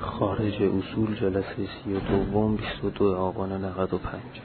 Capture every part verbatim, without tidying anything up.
خارج اصول جلسه سی و دوم بیست و دو آبان نود و پنج.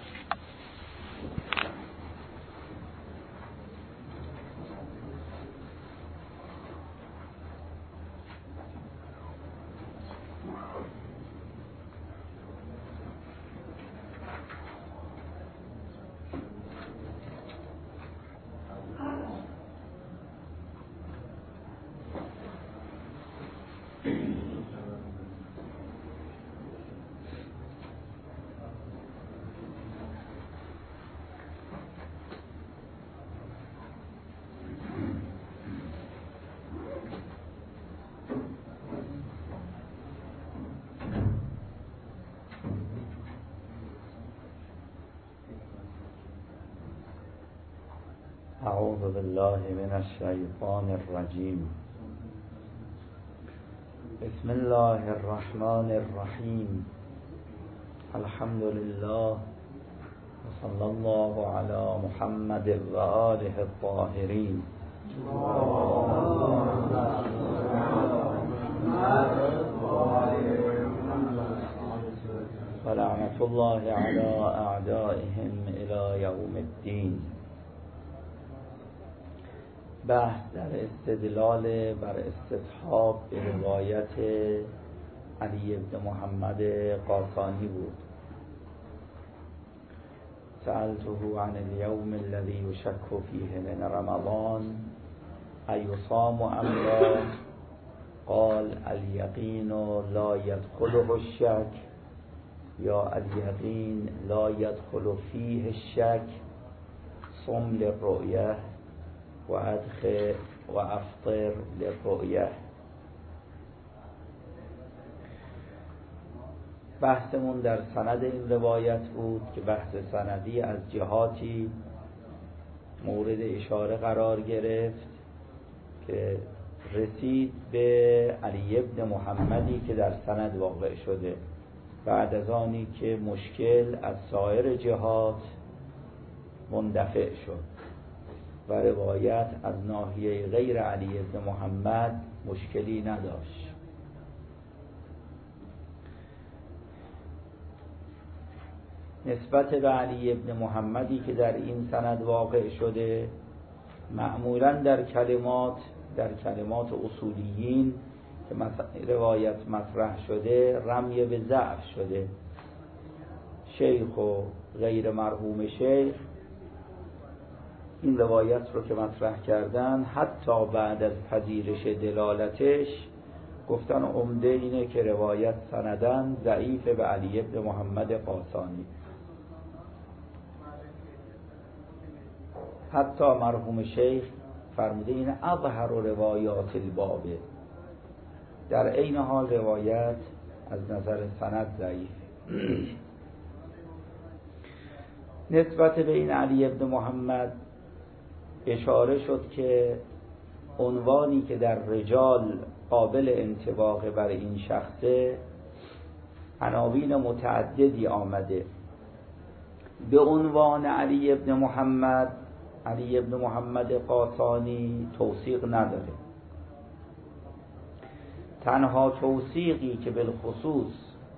اعوذ بالله من الشیطان الرجیم. بسم الله الرحمن الرحیم. الحمد لله وصلی الله علی محمد و آله الطاهرین. و لعنت الله علی اعدائهم الی یوم الدین. بحث در استدلال بر استصحاب به روایت علی بن محمد قاسانی بود. سألته عن اليوم الذي يشك فيه من رمضان أيصام أم لا؟ قال اليقين لا يدخله الشك یا اليقين لا يدخل فيه الشك صم للرؤية و ادخل و افطر للرؤیه. بحثمون در سند این روایت بود که بحث سندی از جهاتی مورد اشاره قرار گرفت که رسید به علی بن محمدی که در سند واقع شده بعد از آنی که مشکل از سایر جهات مندفع شد و روایت از ناحیه غیر علی بن محمد مشکلی نداشت. نسبت به علی بن محمدی که در این سند واقع شده معمولاً در کلمات در کلمات اصولیین که روایت مطرح شده رمی به ضعف شده. شیخ و غیر مرحوم شیخ این روایت رو که مطرح کردن حتی بعد از پذیرش دلالتش گفتن عمده اینه که روایت سندن ضعیف به علی بن محمد قاسانی. حتی مرحوم شیخ فرموده این اظهر روایات البابه، در عین حال روایت از نظر سند ضعیف. نسبت به این علی بن محمد اشاره شد که عنوانی که در رجال قابل انطباق بر این شخصه عناوین متعددی آمده. به عنوان علی بن محمد علی بن محمد قاسانی توثیق نداره. تنها توثیقی که بالخصوص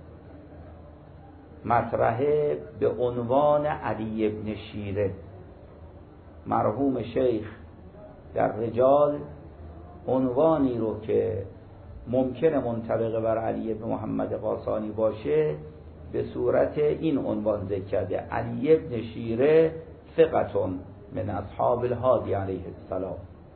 مطرحه به عنوان علی بن شیره. مرحوم شیخ در رجال عنوانی رو که ممکنه منطبق بر علی بن محمد قاسانی باشه به صورت این عنوان ذکر کرده: علی بن شیره ثقة من اصحاب الهادی علیه السلام.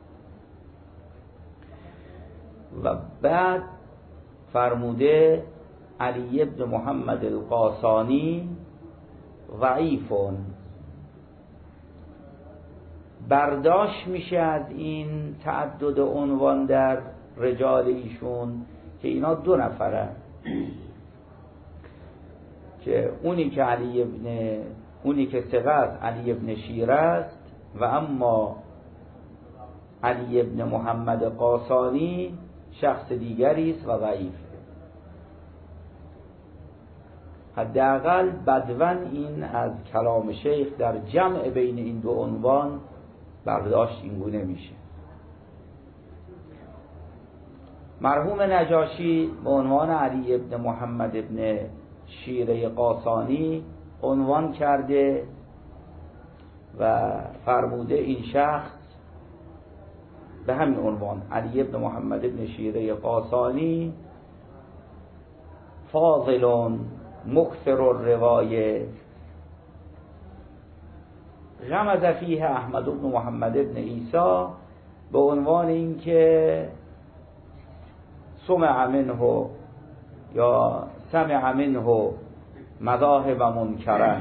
و بعد فرموده علی بن محمد القاسانی ضعیفون. برداشت میشه از این تعدد عنوان در رجال ایشون که اینا دو نفره، که اونی که علی ابن اونی که ثقه است علی ابن شیره است و اما علی ابن محمد قاسانی شخص دیگری است و ضعیف. حداقل بدون این از کلام شیخ در جمع بین این دو عنوان برداشت این گونه میشه. مرحوم نجاشی به عنوان علی ابن محمد ابن شیره قاسانی عنوان کرده و فرموده این شخص به همین عنوان علی ابن محمد ابن شیره قاسانی فاضل مکثر الروایه غمز فیه احمد بن محمد ابن عیسی به عنوان اینکه سمع منه یا سمع منه مذاهب منکرن.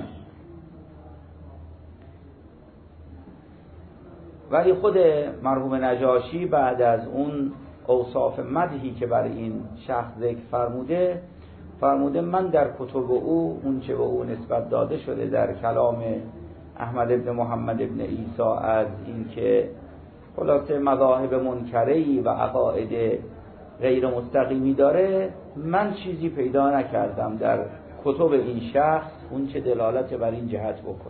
ولی خود مرحوم نجاشی بعد از اون اوصاف مدحی که برای این شخص ذکر فرموده فرموده من در کتب او اون چه به او نسبت داده شده در کلام احمد ابن محمد ابن عیسی از اینکه خلاصه مذاهب منکری و عقاید غیر مستقیمی داره، من چیزی پیدا نکردم در کتب این شخص اون چه دلالت بر این جهت بکنه.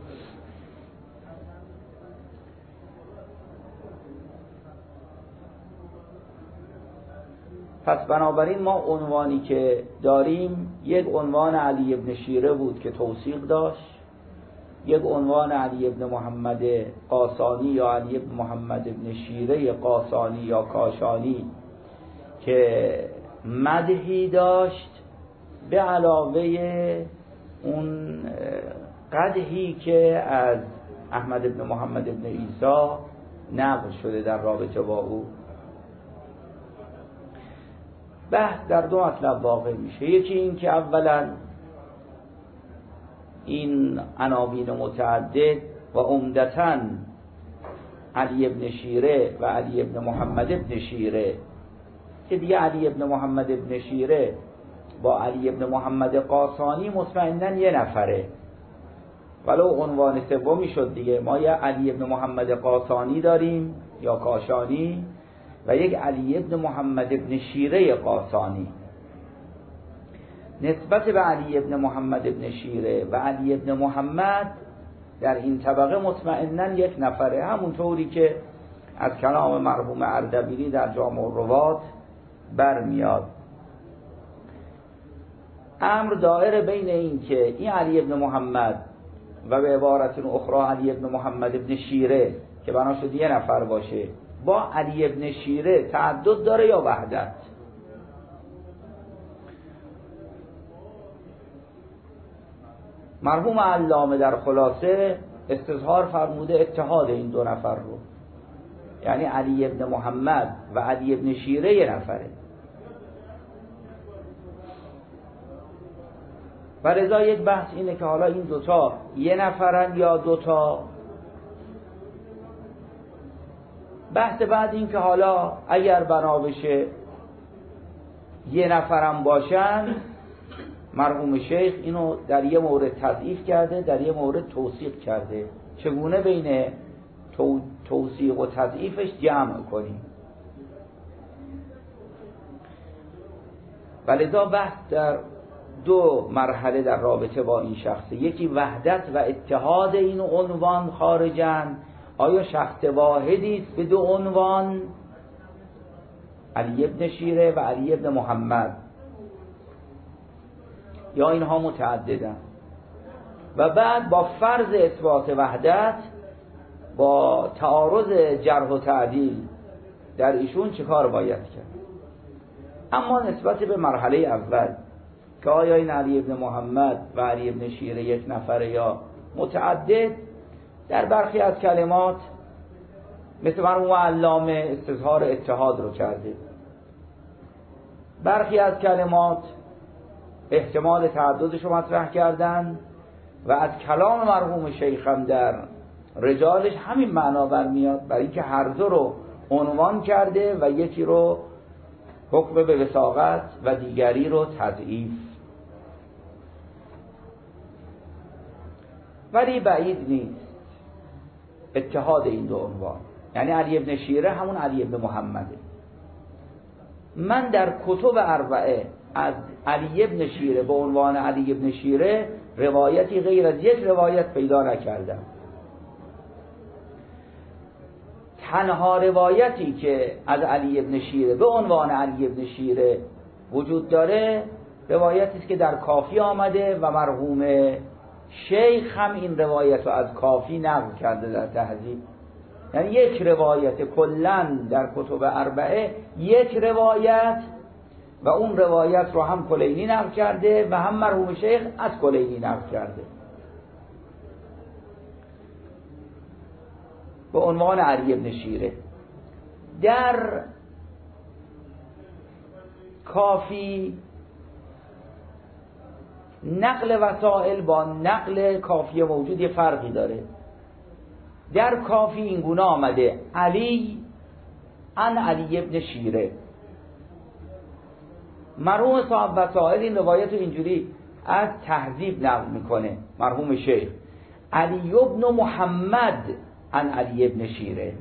پس بنابراین ما عنوانی که داریم یک عنوان علی ابن شیره بود که توثیق داشت، یک عنوان علی ابن محمد قاسانی یا علی ابن محمد ابن شیره قاسانی یا کاشانی که مدحی داشت به علاوه اون قدحی که از احمد ابن محمد ابن عیسی نقل شده در رابطه با او. بحث در دو مطلب واقع میشه. یکی این که اولا این عناوین متعدد و عمدتاً علی ابن شیره و علی ابن محمد ابن شیره که دیگه علی ابن محمد ابن شیره با علی ابن محمد قاسانی مطمئناً یه نفره، ولو عنوان سومی شد دیگه. ما یه علی ابن محمد قاسانی داریم یا کاشانی و یک علی ابن محمد ابن شیره قاسانی. نسبت به علی ابن محمد ابن شیره و علی ابن محمد در این طبقه مطمئناً یک نفره، همونطوری که از کلام مرحوم اردبیلی در جامع الروات برمیاد. امر دائره بین این که این علی ابن محمد و به عبارت اخرى علی ابن محمد ابن شیره که بنا شد یه نفر باشه با علی ابن شیره تعدد داره یا وحدت. مرحوم علامه در خلاصه استظهار فرموده اتحاد این دو نفر رو، یعنی علی ابن محمد و علی ابن شیره یه نفره. و لذا یک بحث اینه که حالا این دوتا یه نفرن یا دوتا. بحث بعد این که حالا اگر بنا بشه یه نفرم باشن، مرحوم شیخ اینو در یه مورد تضعیف کرده، در یه مورد توثیق کرده. چگونه بین تو توثیق و تضعیفش جمع کنیم؟ ولذا بحث در دو مرحله در رابطه با این شخص. یکی وحدت و اتحاد این عنوان خارجن، آیا شخص واحدی است به دو عنوان، علی ابن شیره و علی ابن محمد، یا اینها متعددن؟ و بعد با فرض اثبات وحدت با تعارض جرح و تعدیل در ایشون چه کار باید کرد؟ اما نسبت به مرحله اول که آیا این علی ابن محمد و علی ابن شیره یک نفره یا متعدد، در برخی از کلمات مثل مرحوم علامه استظهار اتحاد رو کرده، برخی از کلمات احتمال تعددش رو مطرح کردن و از کلام مرحوم شیخم در رجالش همین معنا برمیاد، برای اینکه هر دو رو عنوان کرده و یکی رو حکم به وثاقت و دیگری رو تضعیف. ولی بعید نیست اتحاد این دو عنوان، یعنی علی ابن شیره همون علی ابن محمده. من در کتب اربعه از علی ابن شیره به عنوان علی ابن شیره روایتی غیر از یک روایت پیدا نکردم. تنها روایتی که از علی ابن شیره به عنوان علی ابن شیره وجود داره روایتی است که در کافی آمده و مرحوم شیخ هم این روایت رو از کافی نقل کرده در تهذیب. یعنی یک روایت کلاً در کتب اربعه یک روایت و اون روایت رو هم کلینی نقل کرده و هم مرحوم شیخ از کلینی نقل کرده به عنوان علی ابن شیره. در کافی نقل وسائل با نقل کافی موجود یه فرقی داره. در کافی این گونه آمده علی عن علی ابن شیره. مرحوم صاحب وسائل این روایت رو اینجوری از تهذیب نقل میکنه مرحوم شیخ علی ابن محمد عن علی ابن شیره.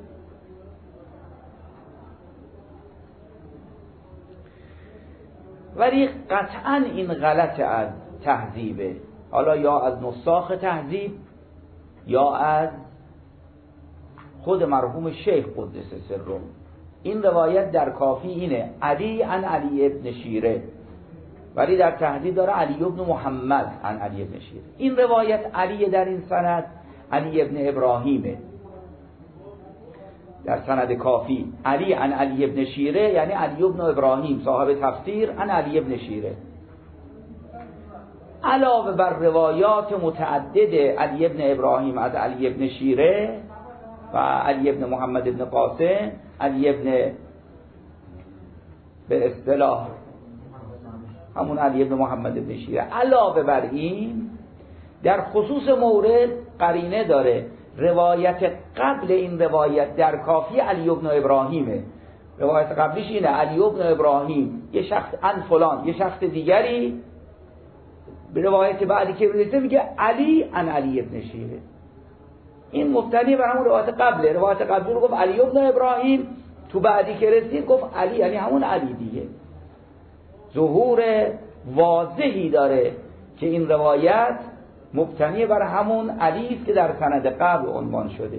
ولی قطعا این غلط از تهذیبه، حالا یا از نساخ تهذیب یا از خود مرحوم شیخ قدس سره. این روایت در کافی اینه علی عن علی ابن شیره، ولی در تهذیب داره علی ابن محمد عن علی ابن شیره. این روایت علی در این سند علی ابن ابراهیمه. در سند کافی علی عن علی ابن شیره یعنی علی ابن ابراهیم صاحب تفسیر عن علی ابن شیره. علاوه بر روایات متعدد علی ابن ابراهیم از علی ابن شیره و علی ابن محمد ابن قاسم، علی ابن به اصطلاح همون علی ابن محمد ابن شیره، علاوه بر این در خصوص مورد قرینه داره. روایت قبل این روایت در کافی علی ابن ابراهیمه. روایت قبلیش اینه علی ابن ابراهیم یه شخص ان فلان، یه شخص دیگری. به روایت بعدی که رسیده میگه علی ان علی ابن شیره. این مبتنی بر همون روایت قبله. روایت قبلی رو گفت علی ابن ابراهیم، تو بعدی که رسید گفت علی، یعنی همون علی دیگه. ظهور واضحی داره که این روایت مبتنی بر همون علی است که در سند قبل عنوان شده.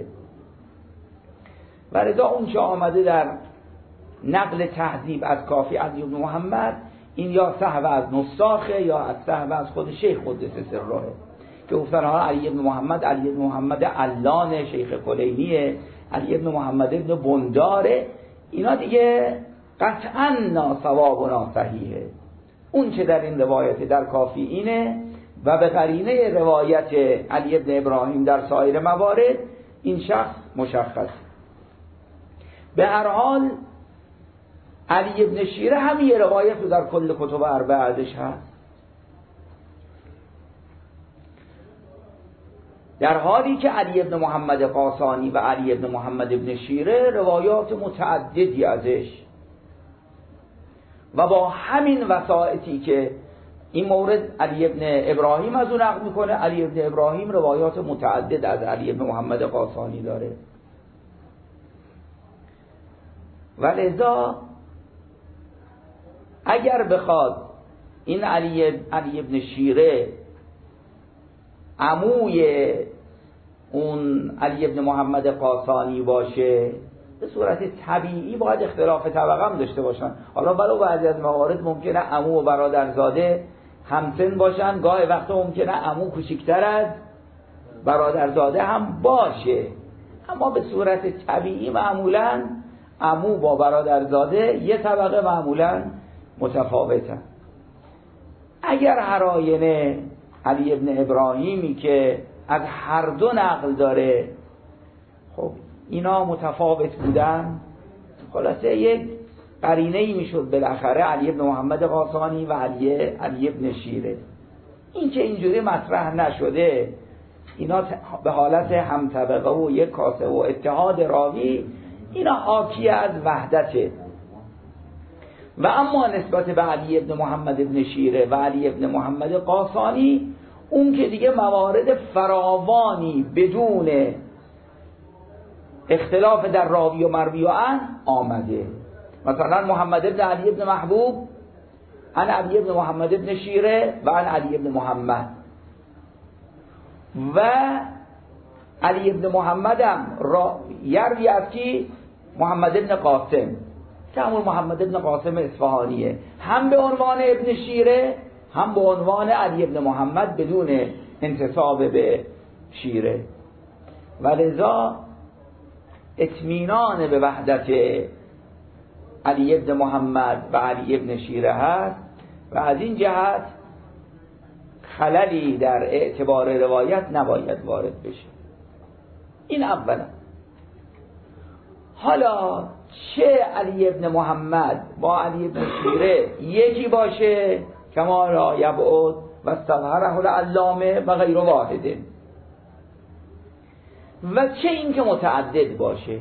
و لذا اون چه آمده در نقل تهذیب از کافی علی ابن محمد، این یا صحو از نساخه یا از صحو از خود شیخ قدس سره که گفتن ها علی ابن محمد علی ابن محمد علان شیخ کلینیه، علی ابن محمد ابن بنداره. اینا دیگه قطعا ناصواب و ناصحیحه. اون چه در این روایت در کافی اینه و به قرینه روایت علی ابن ابراهیم در سایر موارد این شخص مشخص. به هر حال علی ابن شیره هم یه روایت رو در کل کتب اربعه ازش هست، در حالی که علی ابن محمد قاسانی و علی ابن محمد ابن شیره روایات متعددی ازش و با همین وسائطی که این مورد علی ابن ابراهیم از اون نقل میکنه، علی ابن ابراهیم روایات متعدد از علی ابن محمد قاسانی داره. ولذا اگر بخواد این علی علی ابن شیره عموی اون علی ابن محمد قاسانی باشه، به صورت طبیعی باید اختلاف طبقه هم داشته باشن. حالا برای بعضی از موارد ممکنه عمو و برادرزاده همسن باشن، گاهی وقتا ممکنه عمو کوچکتر از برادرزاده هم باشه، اما به صورت طبیعی معمولا عمو با برادرزاده یه طبقه معمولا متفاوتن. اگر هر آینه علی ابن ابراهیمی که از هر دو نقل داره، خب اینا متفاوت بودن، خلاصه یک قرینه ای میشد بالاخره علی ابن محمد قاسانی و علی علی ابن شیره. این که اینجوری مطرح نشده، اینا به حالت هم طبقه و یک کاسه و اتحاد راوی، اینا حاکی از وحدته. و اما نسبت به علی ابن محمد ابن شیره و علی ابن محمد قاسانی، اون که دیگه موارد فراوانی بدون اختلاف در راوی و مروی و عن آمده. مثلا محمد ابن علی ابن محبوب عن علی ابن محمد ابن شیره و عن علی ابن محمد، و علی ابن محمد هم را یروی از کی؟ محمد ابن قاسم که همون محمد ابن قاسم اصفهانیه، هم به عنوان ابن شیره هم به عنوان علی ابن محمد بدون انتساب به شیره. و لذا اطمینان به وحدت علی ابن محمد و علی ابن شیره هست و از این جهت خللی در اعتبار روایت نباید وارد بشه. این اولا. حالا چه علی ابن محمد با علی ابن شیره یکی باشه کما لا یبعد و استظهره العلامه و غیر واحده، و چه این که متعدد باشه.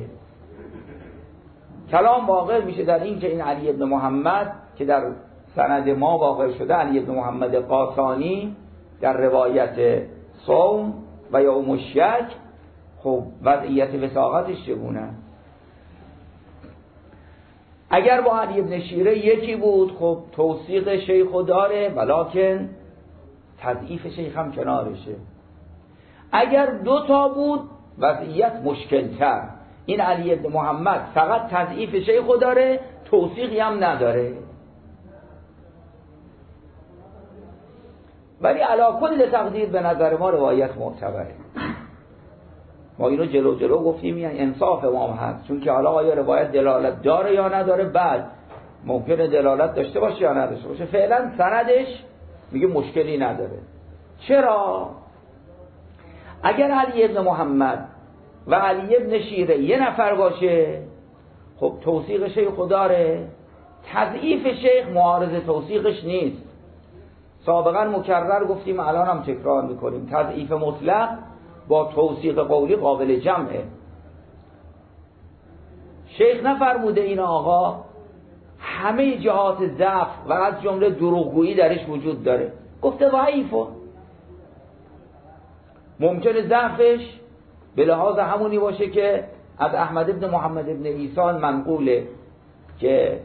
کلام واقع میشه در این که این علی ابن محمد که در سند ما واقع شده علی ابن محمد قاسانی در روایت صوم و یوم الشک، خب وضعیت وثاقتش چگونه؟ اگر با علی ابن شیره یکی بود خب توثیق شیخو داره ولکن تضعیف شیخ هم کنارشه. اگر دو تا بود وضعیت مشکلتر، این علی ابن محمد فقط تضعیف شیخو داره توثیقی هم نداره. ولی علی کل تقدیر به نظر ما روایت معتبره. ما اینو جلو جلو گفتیم، یعنی انصاف ما هست، چون که حالا آیا روایت دلالت داره یا نداره، بعد ممکنه دلالت داشته باشه یا نداشته باشه. فعلا سندش میگه مشکلی نداره. چرا؟ اگر علی ابن محمد و علی ابن شیره یه نفر باشه خب توثیق شیخ داره، تضعیف شیخ معارض توثیقش نیست. سابقا مکرر گفتیم، الان هم تکرار میکنیم، تضعیف مطلق با توثیق قولی قابل جمعه. شیخ نفرموده این آقا همه جهات ضعف و از جمله دروغگویی درش وجود داره، گفته ضعیفه. ممکنه ضعفش به لحاظ همونی باشه که از احمد ابن محمد ابن عیسی منقوله که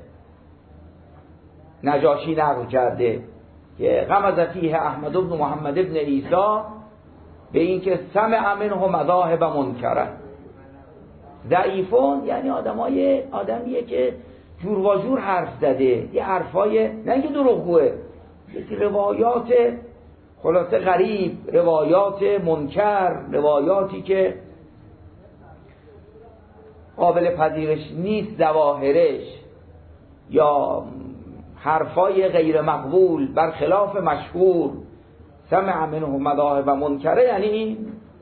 نجاشی نقل کرده که غمز فیه احمد ابن محمد ابن عیسی به این که سمع منه مذاهب منکره. ضعیفون یعنی آدمای آدمیه که جور و جور حرف زده، یه حرفای نه اینکه دروغگوه، یه روایات خلاصه غریب، روایات منکر، روایاتی که قابل پذیرش نیست ظواهرش، یا حرفای غیر مقبول برخلاف مشهور. سمع منه مذاهب منکره یعنی این.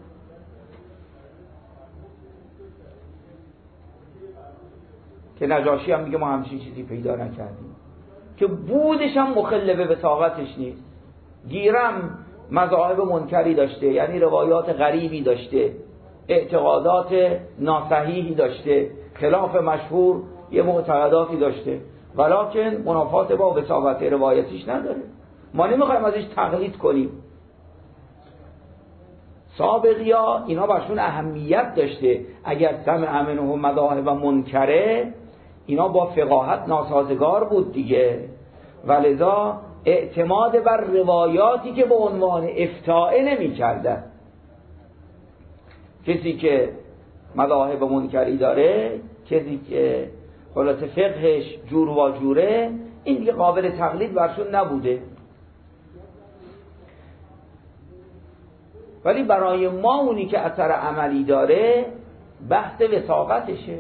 که نجاشی هم میگه ما همچین چیزی پیدا نکردیم، که بودش هم مخل به وثاقتش نیست. گیرم مذاهب منکری داشته، یعنی روایات غریبی داشته، اعتقادات ناصحیحی داشته، خلاف مشهور یه معتقداتی داشته، ولکن منافات با وثاقت روایتیش نداره. ما نمیخوایم ازش تقلید کنیم. سابقیا اینا برشون اهمیت داشته. اگر سمع منه مذاهب منکره اینا با فقاهت ناسازگار بود دیگه، ولذا اعتماد بر روایاتی که به عنوان افتاء نمی کردن. کسی که مذاهب منکری داره، کسی که خلاصه فقهش جور و جوره، این دیگه قابل تقلید برشون نبوده. ولی برای ما اونی که اثر عملی داره بحث وثاقتشه.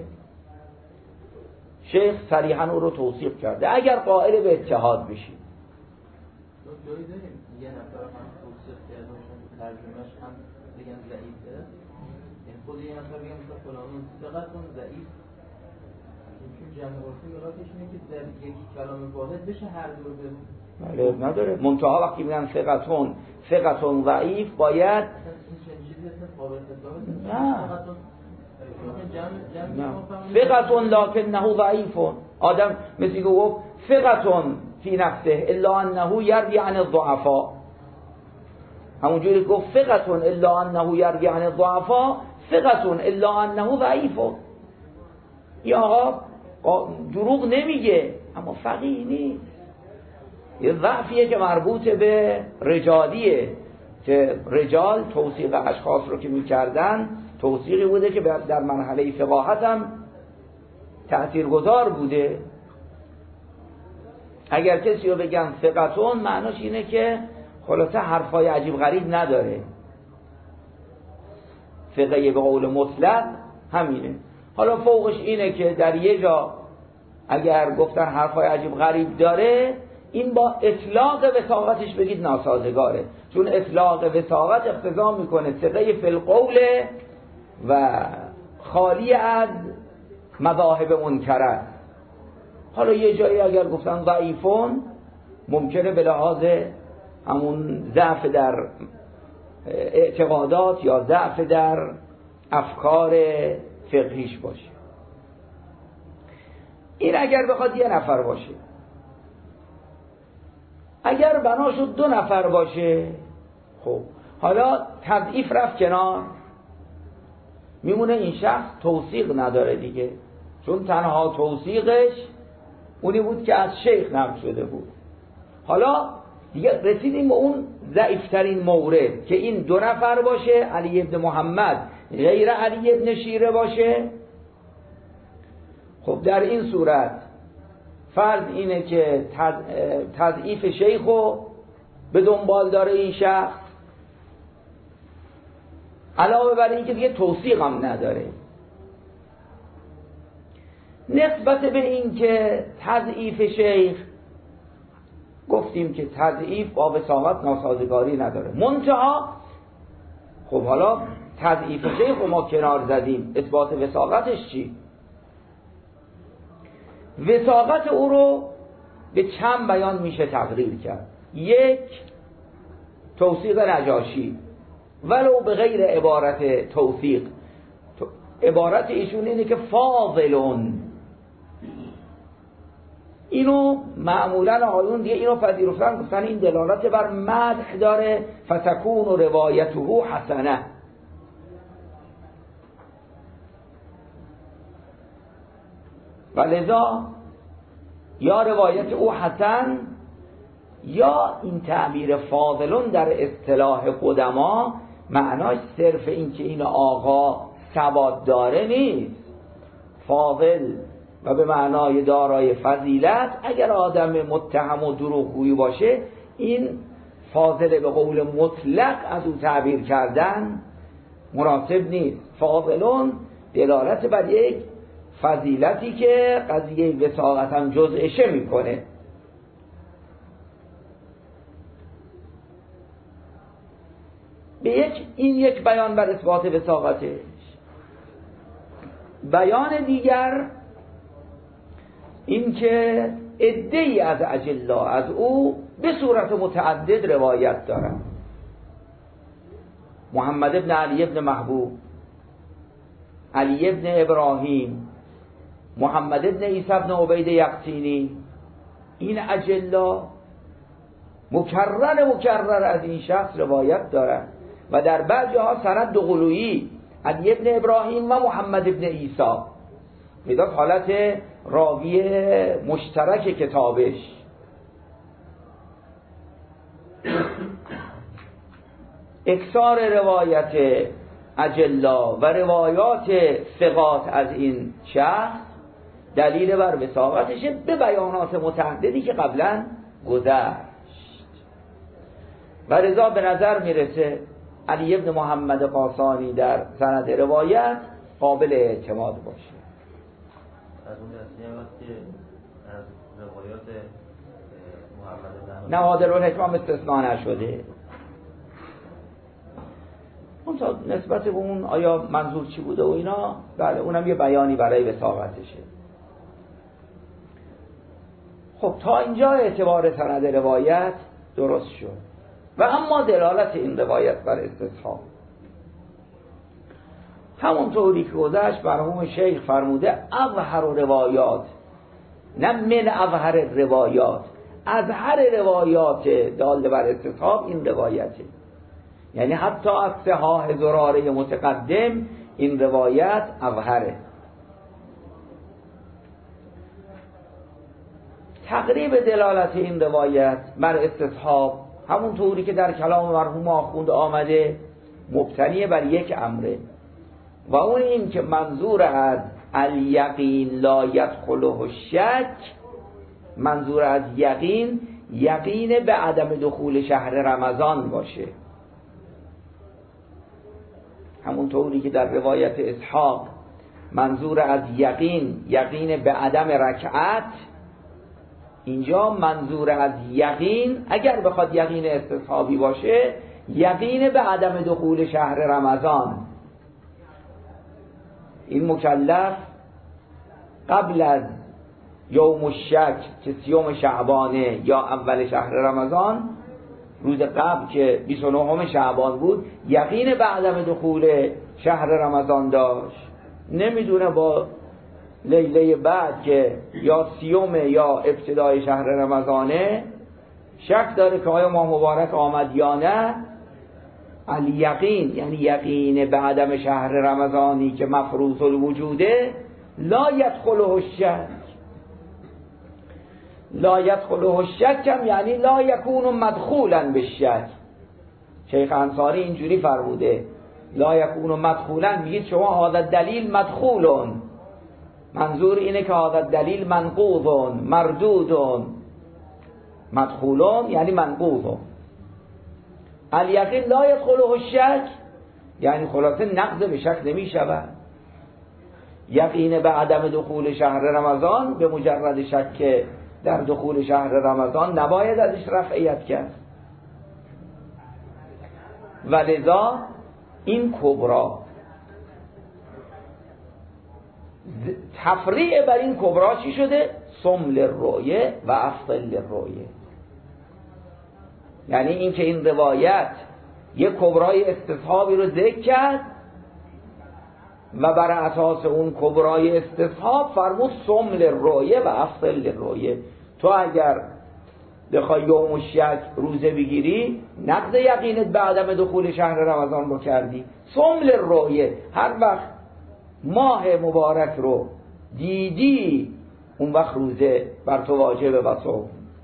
شیخ صریحاً او رو توصیف کرده. اگر قائل به اتحاد بشیم جایی داریم یه نفر هم توصیف کرده باشن ترجمهش هم بگن ضعیفه، این خود یه نفر بگن مثلا فلانون ثقتون ضعیف، چون جمع عرفی مرادش اینه که در یکی کلام واحد بشه هر دور بگن. بله نداره. منتها وقتی میگن ثقتون ثقتون ضعیف باید نه ثقتون لکنه ضعیف. آدم مثل که گفت ثقتون فی نفسه الا انه یروی عن الضعفاء، همونجوری گفت ثقتون الا انه یروی عن الضعفاء ثقتون الا انه ضعیف. این آقا دروغ نمیگه اما فقیه نیست، یه ضعفیه که مربوط به رجالیه، که رجال توثیق اشخاص رو که میکردن توثیقی بوده که در مرحله فقاهت هم تأثیرگذار بوده. اگر کسی رو بگن ثقتون معناش اینه که خلاصه حرفای عجیب غریب نداره. فقه به قول مطلق همینه. حالا فوقش اینه که در یه جا اگر گفتن حرفای عجیب غریب داره، این با اطلاق وثاقتش بگید ناسازگاره، چون اطلاق وثاقت اقتضا میکنه ثقه فی القول و خالی از مذاهب منکره. حالا یه جایی اگر گفتن ضعیفون ممکنه به لحاظ همون ضعف در اعتقادات یا ضعف در افکار فقهیش باشه. این اگر بخواد یه نفر باشه. اگر بنا شد دو نفر باشه، خب حالا تضعیف رفت کنار، میمونه این شخص توثیق نداره دیگه، چون تنها توثیقش اونی بود که از شیخ نقل شده بود. حالا دیگه رسیدیم به اون ضعیفترین مورد که این دو نفر باشه، علی ابن محمد غیر علی ابن شیره باشه. خب در این صورت فرض اینه که تضعیف شیخو به دنبال داره این شخص، علاوه بر این که دیگه توثیق هم نداره. نسبت به این که تضعیف شیخ گفتیم که تضعیف با وثاقت ناسازگاری نداره، منتها خب حالا تضعیف شیخ رو ما کنار زدیم، اثبات وثاقتش چی؟ وثاقت او رو به چند بیان میشه تقریر کرد. یک، توثیق نجاشی ولو به غیر عبارت توثیق. عبارت ایشون اینه که فاضلون. اینو معمولا آقایون دیگه اینو پذیرفتن، گفتن این دلالت بر مدح داره، فتکون روایته حسنه. و لذا یا روایت او حسن یا این تعبیر فاضلون در اصطلاح قدما معناش صرف این که این آقا ثبات داره نیست. فاضل و به معنای دارای فضیلت، اگر آدم متهم و دروغگویی باشه این فاضل به قول مطلق از او تعبیر کردن مناسب نیست. فاضلون دلالت بر یک فضیلتی که قضیه وثاقت هم جزءشه میکنه. به یک این یک بیان بر اثبات وثاقتش. بیان دیگر این که عده‌ای از اجلا از او به صورت متعدد روایت دارند. محمد ابن علی ابن محبوب، علی ابن ابراهیم، محمد ابن عیسی ابن عبید یقطینی، این اجلا مکرر مکرر از این شخص روایت دارند و در بعضی ها سند دغلویی، علی ابن ابراهیم و محمد ابن عیسی، میداد حالت راوی مشترک کتابش. اکثار روایت اجلا و روایات ثقات از این شخص دلیل بر وثاقتشه به بیانات متعددی که قبلا گذشت. و رضا به نظر میرسه علی ابن محمد قاسانی در سند روایت قابل اعتماد باشه. از اون دسته هم که از روایات محمد نوادر و حکمام استثناء نشده. اون تا نسبت به اون آیا منظور چی بوده و اینا، بله اونم یه بیانی برای وثاقتشه. خب تا اینجا اعتبار سند روایت درست شد. و اما دلالت این روایت بر استصحاب، همونطوری که گذشت مرحوم شیخ فرموده اظهر روایات، نه من اظهر روایات، اظهر روایات دال بر استصحاب این روایته. یعنی حتی از صحاح زراره متقدم این روایت اظهره. تقریب دلالت این روایت بر استصحاب همون طوری که در کلام مرحوم آخوند آمده مبتنی بر یک امره و اون این که منظور از الیقین لا یدخله الشک، منظور از یقین یقین به عدم دخول شهر رمضان باشه. همون طوری که در روایت اسحاق منظور از یقین یقین به عدم رکعت، اینجا منظور از یقین اگر بخواد یقین استصحابی باشه یقین به عدم دخول شهر رمضان. این مکلف قبل از یوم الشک که سیوم شعبانه یا اول شهر رمضان، روز قبل که بیست و نهم شعبان بود، یقین به عدم دخول شهر رمضان داشت. نمیدونه با لیله بعد که یا سیوم یا ابتدای شهر رمضانه، شک داره که آیا ماه مبارک آمد یا نه. الیقین یعنی یقین به عدم شهر رمضانی که مفروض الوجوده، لا یدخله الشک. لا یدخله الشک هم یعنی لا یکون مدخولا بالشک. شیخ انصاری اینجوری فرموده لا یکون مدخولا، میگید شما هذا دلیل مدخولون، منظور اینه که هذا دلیل منقوضون مردودون. مدخولون یعنی منقوضون. الیقین لا یدخله الشک یعنی خلاصه نقض به شک نمی شود. یقین به عدم دخول شهر رمضان به مجرد شک در دخول شهر رمضان نباید ازش رفعیت کرد. و لذا این کبرا تفریع بر این کبرا چی شده؟ سم للرؤیه و افضل للرؤیه. یعنی این که این روایت یک کبرای استصحابی رو ذکر کرد و بر اساس اون کبرای استصحاب فرمود سم للرؤیه و افضل للرؤیه. تو اگر بخوای یوم الشک روزه بگیری، نقض یقینت به عدم دخول شهر رمضان رو کردی. سم للرؤیه، هر وقت ماه مبارک رو دیدی اون وقت روزه بر تو واجبه و صوم.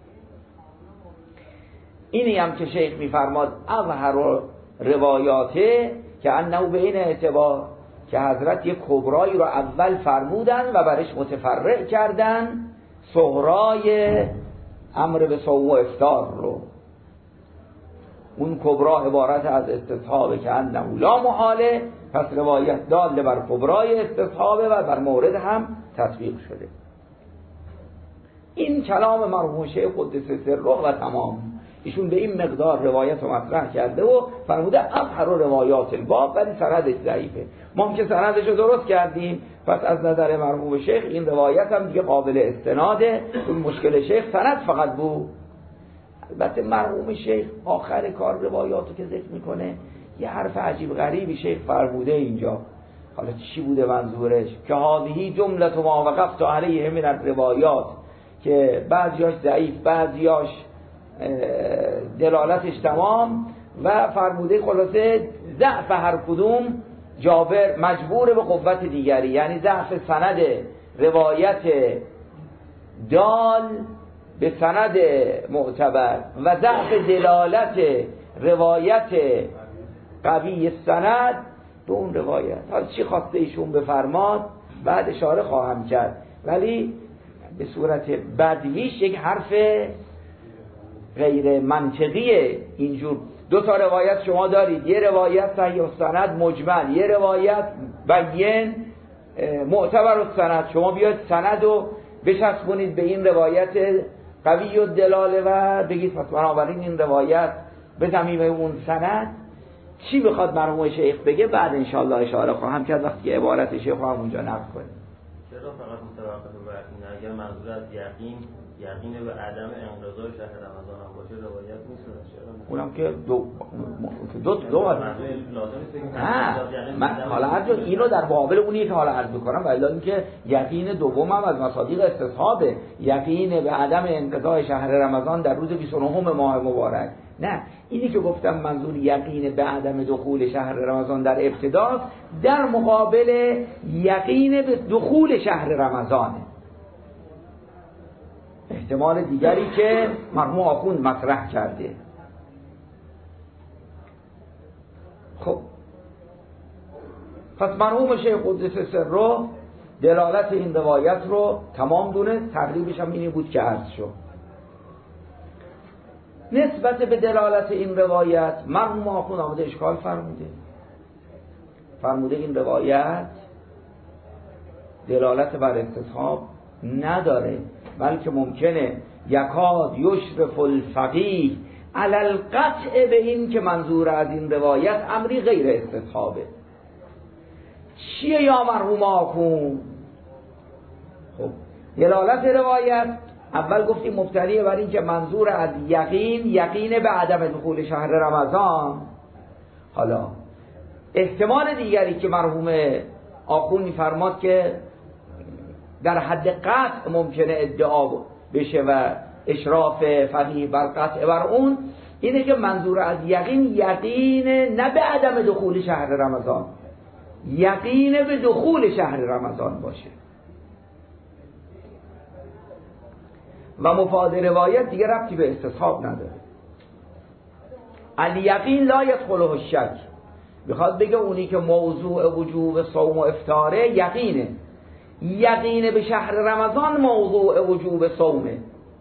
اینی هم که شیخ میفرماد اظهر روایاته که انه به این اعتبار که حضرت یک کبرایی رو اول فرمودن و برش متفرع کردن صغرای امر به صوم و افطار رو. اون کبرا عبارت از استصحابه که انه لا محاله، پس روایت داله بر کبرای استصحابه و بر مورد هم تطبیق شده. این کلام مرحوم شیخ قدس سره و تمام. ایشون به این مقدار روایت رو مطرح کرده و فرموده اظهر روایات الباب، ولی سندش ضعیفه. ما که سندش رو درست کردیم، پس از نظر مرحوم شیخ این روایت هم دیگه قابل استناده. اون مشکل شیخ سند فقط بود. البته مرحوم شیخ آخر کار روایاتو که ذکر میکنه یه حرف عجیب غریبی شیخ فرموده اینجا. حالا چی بوده منظورش؟ که هذه جمله ما وقفت علیه من الروایات، که بعضیاش ضعیف بعضیاش دلالتش تمام، و فرموده خلاصه ضعف هر کدوم جابر مجبور به قوت دیگری، یعنی ضعف سند روایت دال به سند معتبر و ضعف دلالت روایت قوی سند به اون روایت. حالا چی خواسته ایشون بفرماد بعد اشاره خواهم کرد، ولی به صورت بدیهیش یک حرف غیر منطقیه. اینجور دو تا روایت شما دارید، یه روایت صحیح السند مجمل، یه روایت بین معتبر السند. شما بیاید سند رو بچسبونید به این روایت قوی الدلاله و بگید پس بنابراین این روایت به ضمیم اون سند. چی بخواد مرحوم شیخ بگه بعد انشاءالله اشاره خواهم کرد وقتی که عبارت شیخ خواهم اونجا نقل کنیم. چرا فقط متوقف بر این؟ اگر منظور از یقین یقین به عدم انقضای شهر رمضان هم باشه روایت نیست. چرا؟ اونم که دو دو دو بار من حالا هر جور اینو در مقابل اونی که حالا عرض می‌کنم، ولی اینکه یقین دوم هم از مصادیق استصحابه، یقین به عدم انقضای شهر رمضان در روز بیست و نهم ماه مبارک. نه، اینی که گفتم منظور یقین به عدم دخول شهر رمضان در ابتدا در مقابل یقین به دخول شهر رمضانه. احتمال دیگری که مرحوم آخوند مطرح کرده خب پس مرحوم شیخ قدس سره دلالت این روایت رو تمام دونه، تقریبش هم اینی بود که عرض شد. نسبت به دلالت این روایت مرحوم آخوند آمده اشکال فرموده فرموده این روایت دلالت بر استصحاب نداره، بلکه ممکنه یکاد یشرف الفقیه علی القطع به این که منظور از این روایت امری غیر استصحابه. چیه یا مرحوم آخوند؟ خب دلالت روایت اول گفتیم مبتنیه بر این که منظور از یقین یقین به عدم دخول شهر رمضان. حالا احتمال دیگری که مرحوم آخوند می‌فرماد که در حد قطع ممکنه ادعا بشه و اشراف فقیه بر قطع بر اون اینه که منظور از یقین یقین نه به عدم دخول شهر رمضان، یقین به دخول شهر رمضان باشه. و مفاد روایت دیگه ربطی به استصحاب نداره. الیقین لا یدخله الشک، میخواد بگه اونی که موضوع وجوب صوم و افطاره یقینه، یقین به شهر رمضان موضوع وجوب صومه.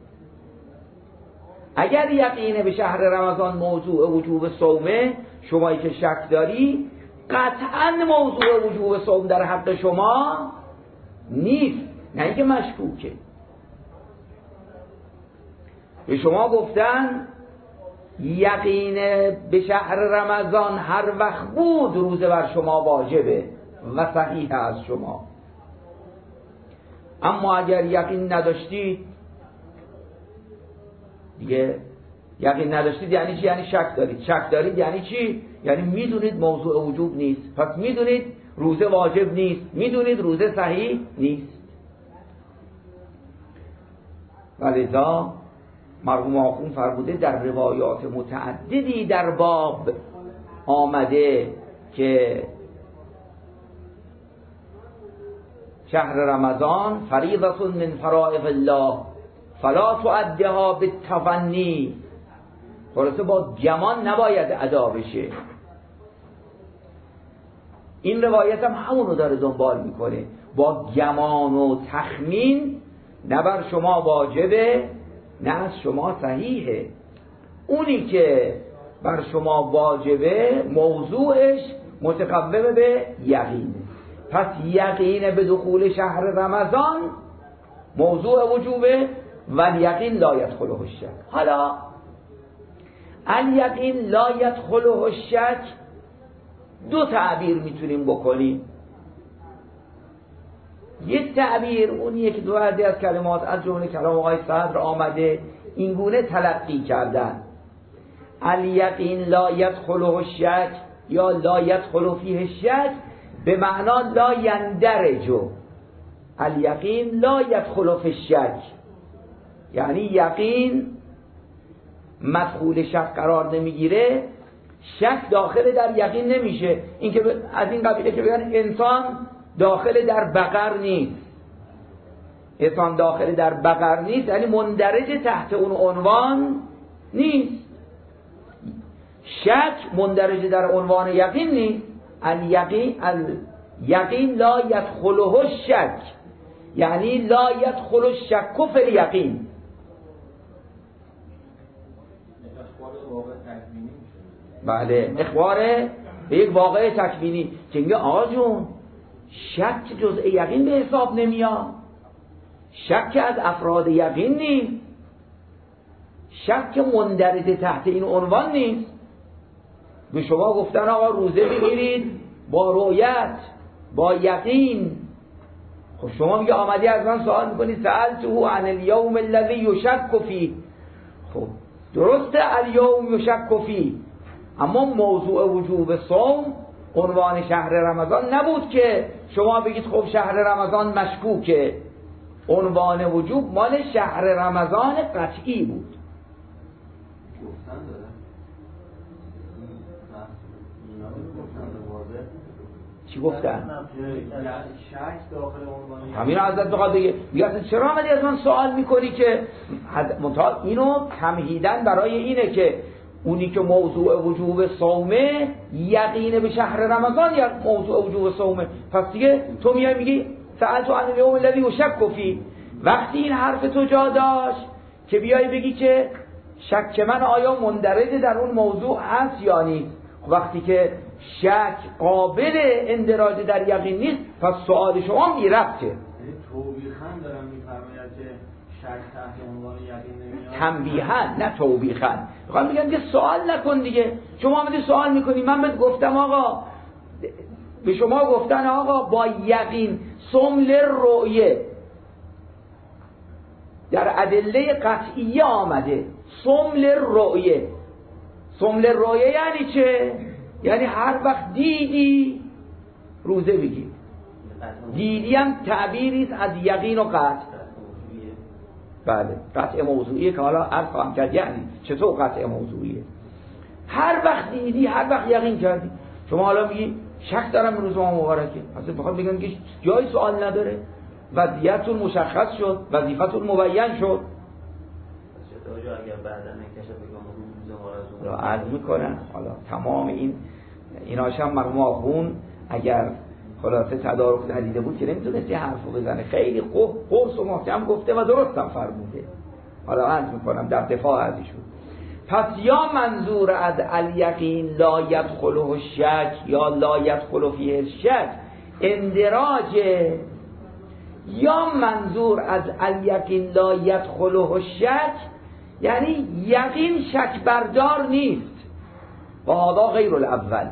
اگر یقین به شهر رمضان موضوع وجوب صومه، شمایی که شک داری قطعا موضوع وجوب صوم در حق شما نیست، نه اینکه مشکوکه. به شما گفتن یقین به شهر رمضان هر وقت بود روزه بر شما واجبه و صحیح از شما، اما اگر یقین نداشتید دیگه، یقین نداشتید یعنی چی؟ یعنی شک دارید. شک دارید یعنی چی؟ یعنی میدونید موضوع وجوب نیست، پس میدونید روزه واجب نیست، میدونید روزه صحیح نیست. ولذا مرحوم آخوند فرموده در روایات متعددی در باب آمده که شهر رمضان فریضة من فرائض الله فلا تؤدها بالتفنی، خلاصه با گمان نباید ادا بشه. این روایت هم همونو داره دنبال میکنه، با گمان و تخمین نه بر شما واجبه نه از شما صحیحه. اونی که بر شما واجبه موضوعش متقوم به یقینه. پس یقین به دخول شهر رمضان موضوع وجوبه و یقین لا یدخله الشک. حالا الیقین لا یدخله الشک دو تعبیر میتونیم بکنیم. یک تعبیر اونیه که دو عدد از کلمات از جمله کلام آقای صدر آمده اینگونه تلقی کردن، الیقین لا یدخله الشک یا لا یدخل فیه الشک به معنا لا یندرج. الیقین لا یدخل فی الشک یعنی یقین مدخول شک قرار نمیگیره، شک داخل در یقین نمیشه. این که از این قبیله که بگن انسان داخل در بقر نیست، انسان داخل در بقر نیست یعنی مندرج تحت اون عنوان نیست. شک مندرج در عنوان یقین نیست. الیقین الیقین لا یدخله الشک یعنی لا یدخل الشک فی الیقین. بله اخبار به یک واقع تکوینی که میگه آقا جون شک جزء یقین به حساب نمیاد، شک از افراد یقین نیست، شک مندرج تحت این عنوان نیست. به شما گفتن آقا روزه بگیرید با رؤیت با یقین، خب شما میگه آمدی از من سوال میکنی سألته عن الیوم الذی یشک فیه. خب درسته الیوم یشک فیه، اما موضوع وجوب صوم عنوان شهر رمضان نبود که شما بگید خب شهر رمضان مشکوکه. عنوان وجوب مال شهر رمضان قطعی بود. چی گفتن؟ همین حضرت بخواد بگه میگه چرا آمدی از من سوال میکنی که منتها اینو تمهیدن برای اینه که اونی که موضوع وجوب صومه یقین به شهر رمضان یا موضوع وجوب صومه. پس دیگه تو میای میگی سألت عن الیوم الذی یشک فیه. وقتی این حرف تو جا داشت که بیای بگی که شک من آیا مندرج در اون موضوع هست یا نیست، وقتی که شک قابل اندراج در یقین نیست پس سوال شما بی ربطه. یعنی توبیخاً دارم میفرماید که شک تحت عنوان یقین نمیاد. تنبیهاً نه توبیخاً. میخوام بگم که سوال نکن دیگه. شما آمدی سوال میکنی، من بهت گفتم آقا، به شما گفتن آقا با یقین صوم للرؤیه در ادله قطعیه آمده، صوم للرؤیه. صوم للرؤیه یعنی چه؟ یعنی هر وقت دیدی روزه بگیر. دیدی هم تعبیری است از یقین و قطع. بله قطع موضوعیه که حالا عرض خواهم کرد. یعنی چطور قطع موضوعیه؟ هر وقت دیدی، هر وقت یقین کردی. شما حالا میگی شک دارم روز ما مبارکه، اصلا بخواد بگم که جای سوال نداره، وضعیتون مشخص شد، وظیفتون مبین شد. اگر بعداً انکشف بگم روز را عرض میکنن حالا تمام این ایناش هم مرحوم آخون اگر خلاصه تدارک ندیده بود که نمیتونست یه حرفو بزنه. خیلی قرص و محکم گفته و درستم فرموده. حالا عرض میکنم در دفاع از ایشون. پس یا منظور از الیقین لا یدخله الشک یا لا یدخل فیه الشک اندراج، یا منظور از الیقین لا یدخله الشک یعنی یقین شک بردار نیست و هذا غیر الاول.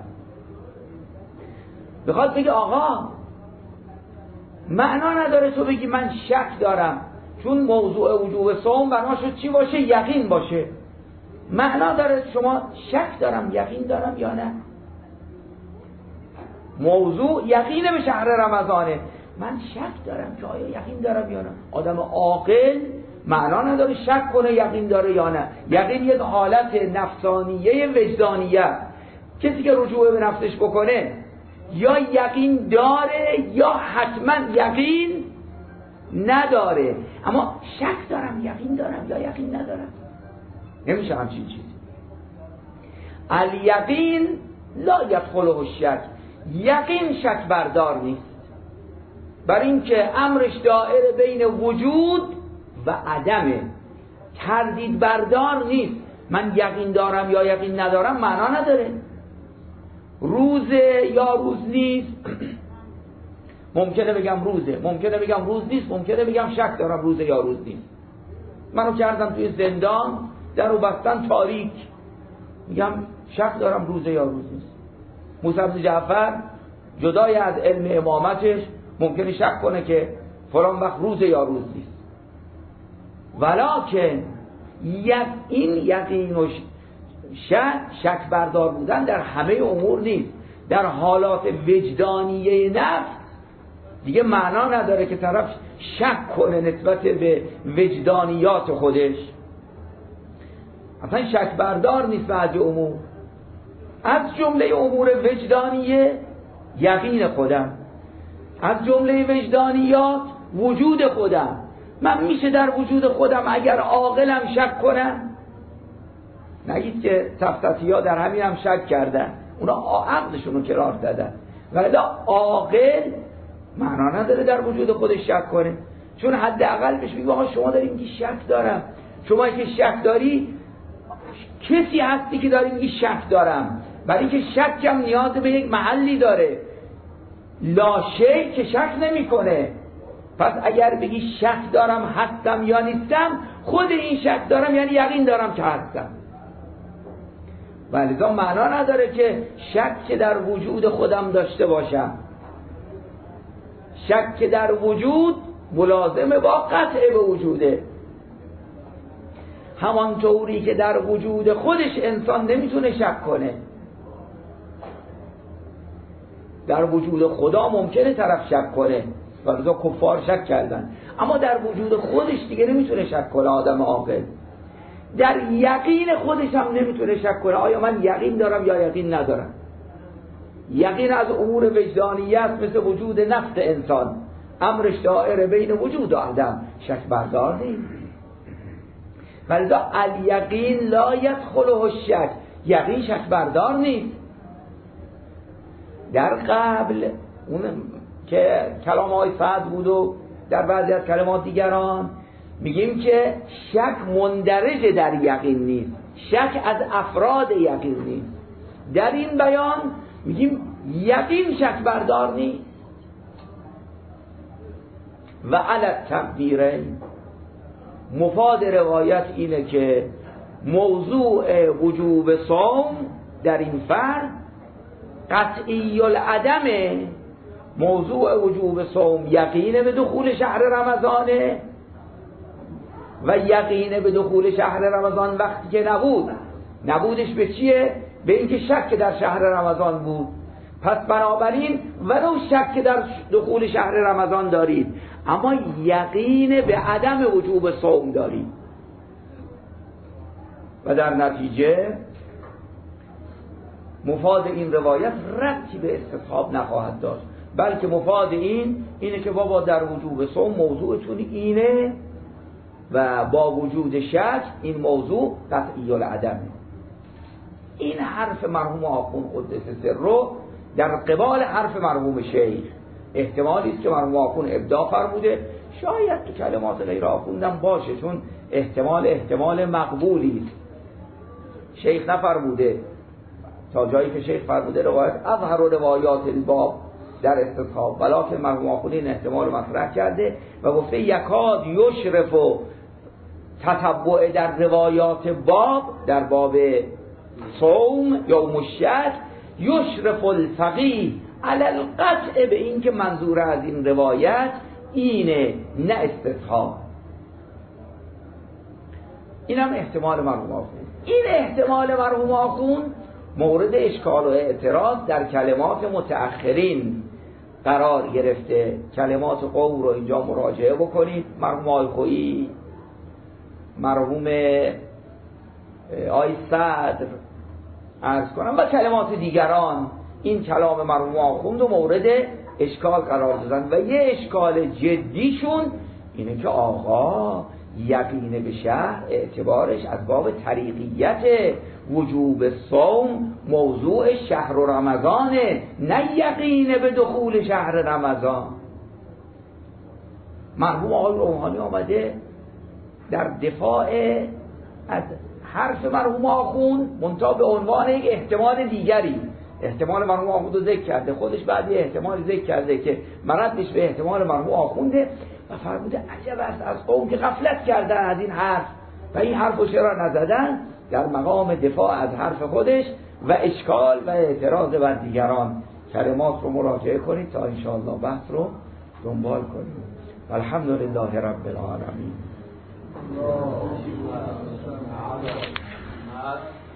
بخواد بگه آقا معنا نداره تو بگی من شک دارم چون موضوع وجوب صوم بنا شد چی باشه؟ یقین باشه. معنا داره شما شک دارم یقین دارم یا نه؟ موضوع یقین به شهر رمضانه، من شک دارم که آیا یقین دارم یا نه. آدم عاقل معنا نداره شک کنه یقین داره یا نه. یقین یک حالت نفسانیه وجدانیه. کسی که رجوع به نفسش بکنه یا یقین داره یا حتما یقین نداره. اما شک دارم یقین دارم یا یقین ندارم نمیشه همچین چیزی. الیقین لا یدخله الشک، یقین شک بردار نیست، بر این که امرش دائر بین وجود و عدمه، تردید بردار نیست. من یقین دارم یا یقین ندارم معنا نداره. روزه یا روز نیست، ممکنه بگم روزه، ممکنه بگم روز نیست، ممکنه بگم شک دارم روزه یا روز نیست. منو کردم توی زندان درو بستن تاریک، میگم شک دارم روزه یا روز نیست. موسی بن جعفر جدای از علم امامتش ممکنه شک کنه که فلان وقت روزه یا روز نیست. ولکن این یقین و شک شک بردار بودن در همه امور نیست. در حالات وجدانیه نفس دیگه معنا نداره که طرف شک کنه نسبت به وجدانیات خودش. اصلا شک بردار نیست بعضی امور. از جمله امور وجدانیه یقین خودم، از جمله وجدانیات وجود خودم. من میشه در وجود خودم اگر عاقلم شک کنم؟ نگید که تفتتی ها در همین هم شک کردن، اونا عقلشون رو کرار دادن. ولی عاقل معنا نداره در وجود خودش شک کنه، چون حداقل بهش میگه آقا شما داری میگی شک دارم. شما که شک داری کسی هستی که داری میگی شک دارم، برای که شکم نیاز به یک محلی داره. لا شی که شک نمیکنه. پس اگر بگی شک دارم هستم یا نیستم، خود این شک دارم یعنی یقین دارم که هستم. ولی لذا معنا نداره که شک در وجود خودم داشته باشم. شک در وجود ملازمه با قطع به وجوده. همانطوری که در وجود خودش انسان نمیتونه شک کنه، در وجود خدا ممکنه طرف شک کنه و لذا کفار شک کردن، اما در وجود خودش دیگه نمیتونه شک کنه آدم عاقل. در یقین خودش هم نمیتونه شک کنه آیا من یقین دارم یا یقین ندارم. یقین از امور وجدانیه است، مثل وجود نفس انسان، امرش دائره بین وجود و عدم، شک بردار نیست. ولذا الیقین لا یدخله الشک، یقین شک بردار نیست. در قبل اون که کلام های سعد بود و در بعضی از کلمات دیگران میگیم که شک مندرج در یقین نیست، شک از افراد یقین نیست. در این بیان میگیم یقین شک بردار نیست. و علی التقدیرین، مفاد روایت اینه که موضوع وجوب صوم در این فرد قطعی العدمه. موضوع وجوب صوم یقینه به دخول شهر رمضانه و یقینه به دخول شهر رمضان وقتی که نبود. نبودش به چیه؟ به اینکه شک در شهر رمضان بود. پس بنابراین ولو شک در دخول شهر رمضان دارید اما یقین به عدم وجوب صوم دارید و در نتیجه مفاد این روایت ربطی به استصحاب نخواهد داشت، بلکه مفاد این اینه که بابا در وجوب صوم موضوعتون اینه و با وجود شک این موضوع قطعی العدمه. این حرف مرحوم آخوند قدس سره در قبال حرف مرحوم شیخ احتمالی است که مرحوم آخوند ابداع فرموده، شاید تو کلمات غیر آخوندم باشه، چون احتمال احتمال مقبولی است. شیخ نفرموده، تا جایی که شیخ فرموده روایت اظهر و روایات الباب در استصحاب، ولکن مرحوم آخوند این احتمال مطرح کرده و گفته یکاد یشرف و تتبع در روایات باب، در باب صوم یا مشک، یشرف الفقیه علی القطع به این که منظور از این روایت اینه نه استصحاب. اینم احتمال مرحوم آخوند. این احتمال مرحوم آخوند مورد اشکال و اعتراض در کلمات متأخرین قرار گرفته. کلمات قوم رو اینجا مراجعه بکنید. مرحوم آی خویی، مرحوم آی صدر عرض کنم و کلمات دیگران این کلام مرحوم آخوند و مورد اشکال قرار دادن و یه اشکال جدیشون اینه که آقا یقینه به شهر اعتبارش از باب طریقیت وجوب صوم موضوع شهر و رمضانه، نه یقینه به دخول شهر رمضان. مرحوم آقای روحانی آمده در دفاع از حرف مرحوم آخوند منتها به عنوان یک احتمال دیگری. احتمال مرحوم آخوند رو ذکر کرده، خودش بعد یه احتمال ذکر کرده که مردش به احتمال مرحوم آخونده و فرموده عجب است از قوم که غفلت کردن از این حرف و این حرف رو چرا نزدن، در مقام دفاع از حرف خودش و اشکال و اعتراض بر دیگران. کلمات رو مراجعه کنید تا انشاءالله بحث رو دنبال کنید. الحمدلله رب العالمین.